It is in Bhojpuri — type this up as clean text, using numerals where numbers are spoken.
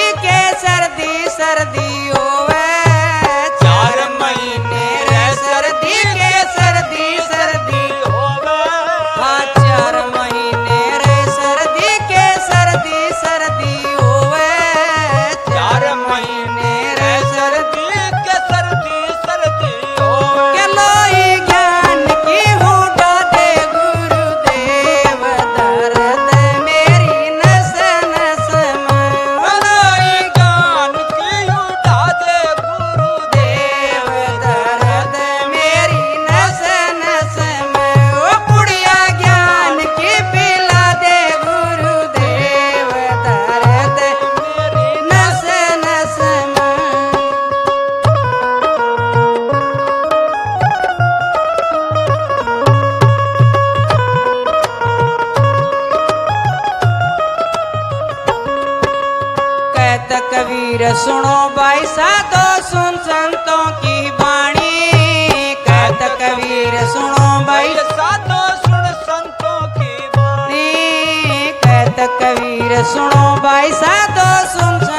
के सर्दी सर्दी होवे 4 महीने रे सर्दी के सर्दी सर्दी होवे हाँ 4 महीने रे सर्दी के सर्दी सर्दी होवे 4 महीने रे सर्दी के सर्दी सर्दी होवे के लोई ज्ञान की हूटा दे गुरुदेव दर्द मेरी नस नस में लोई ज्ञान की हूटा दे गुरुदेव दर्द मेरी नस नस में ओ बुढ़िया ज्ञान की पिला दे गुरुदेव दर्द मेरी नस नस में कहत कबीर सुनो भाई साधो सुन संतों की वाणी कहत कबीर सुनो भाई साधो सुन संतों की वाणी कहत कबीर सुनो भाई साधो सुन